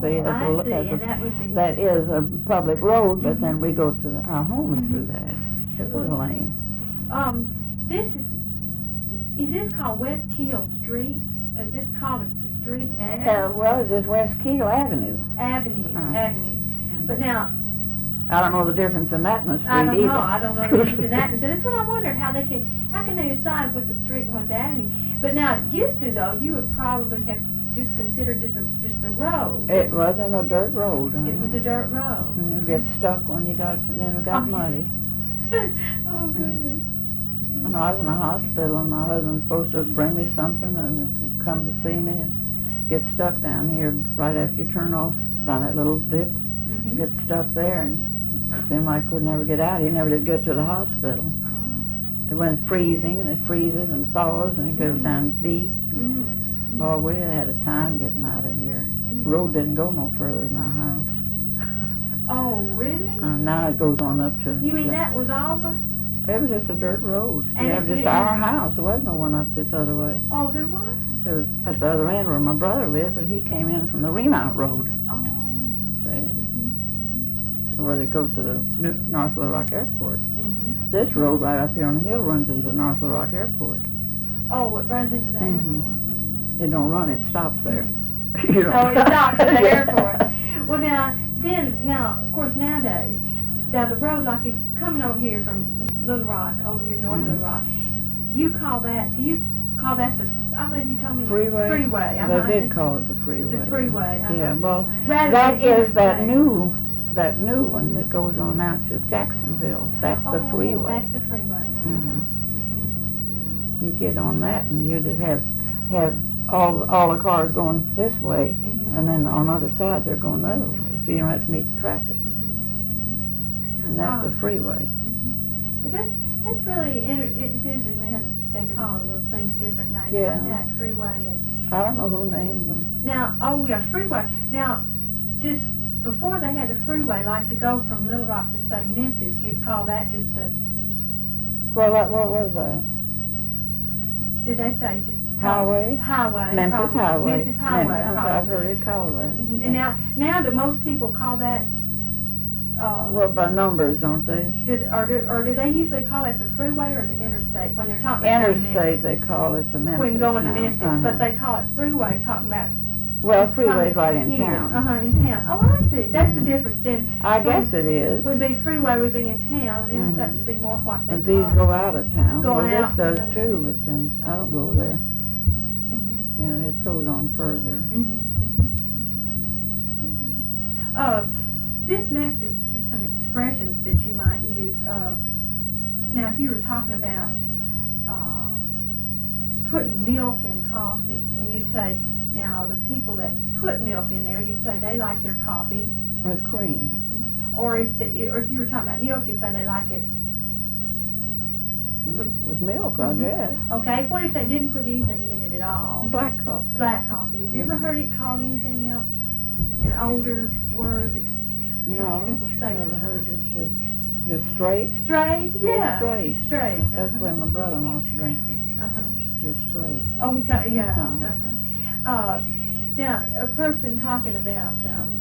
see, that is a public road, but then we go to our homes through that. It was a lane. This is this called West Keel Street? Is this called a street now? Well, it's just West Keel Avenue. Avenue. But now, I don't know the difference in that and the street I don't either. know. I don't know the difference in that. So that's what I wondered, how can they decide what's a street and what's the avenue? But now, used to though, you would probably have just considered just a road. It wasn't a dirt road. It was a dirt road. And you get stuck when you got muddy. Oh goodness. And I was in a hospital, and my husband was supposed to bring me something and come to see me, and get stuck down here right after you turn off down that little dip. Mm-hmm. Get stuck there, and seemed like I could never get out. He never did get to the hospital. It went freezing, and it freezes and thaws, and it goes down deep. Mm-hmm. Oh, we had a time getting out of here. The road didn't go no further than our house. Oh, really? Now it goes on up to... You mean that was all the... It was just a dirt road. And Yeah, just our house. There was no one up this other way. Oh, there was? There was at the other end where my brother lived, but he came in from the Remount Road. Oh. See? Where they go to the North Little Rock Airport. Mm-hmm. This road right up here on the hill runs into North Little Rock Airport. Oh, it runs into the airport. It don't run, it stops there. Oh, it stops at the airport. Well, now, of course, nowadays, now the road, like if coming over here from Little Rock, over here North Little Rock, do you call that the, I believe you told me. Freeway? Freeway. They did call it the freeway. The freeway. Yeah, well, Rather that than is that interstate. new one that goes on out to Jacksonville. That's the freeway. That's the freeway. You get on that, and you just have all the cars going this way, and then on the other side they're going the other way, so you don't have to meet traffic. And that's the freeway. That's really it's interesting how they call those things different names like that, freeway and. I don't know who names them. Now, freeway. Now, just before they had the freeway, like to go from Little Rock to say Memphis, you'd call that just a. Well, what was that? Did they say just highway? Highway. Memphis Highway. Memphis Highway. I've heard it called that. And now do most people call that? Well, by numbers, don't they? Or do they usually call it the freeway or the interstate when they're talking about interstate? They call it to Memphis. When going to Memphis, but they call it freeway talking about. Well, freeway's right in here. town. In town. Oh, I see. That's the difference then. I guess it is. Would be freeway would be in town, and interstate would be more what they but call. These go out of town. Going well, out this does too, but then I don't go there. It goes on further. This next is just some expressions that you might use. Now, if you were talking about putting milk in coffee, and you'd say, now the people that put milk in there, you'd say they like their coffee with cream. Or if you were talking about milk, you'd say they like it with milk, I guess. Okay. What if they didn't put anything in it at all? Black coffee. Black coffee. Have you ever heard it called anything else? An older word? No, never heard it. Just straight? Straight, yeah. Straight. Straight. That's the way my brother-in-law drinks it. Just straight. Oh, now, a person talking about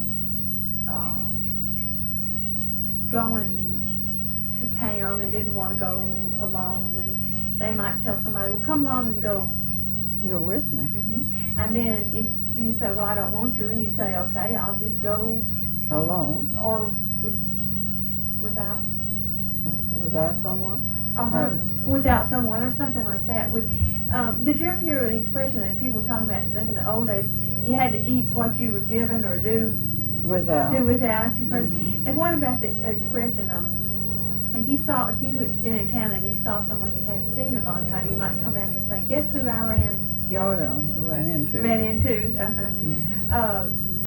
going to town and didn't want to go alone, and they might tell somebody, well, come along and go. You're with me. And then if you say, well, I don't want to, and you'd say, okay, I'll just go alone or without someone. Without someone or something like that. Did you ever hear an expression that people were talking about like in the old days? You had to eat what you were given or do without. You've heard. And what about the expression? If you had been in town and you saw someone you hadn't seen in a long time, you might come back and say, "Guess who I ran into?"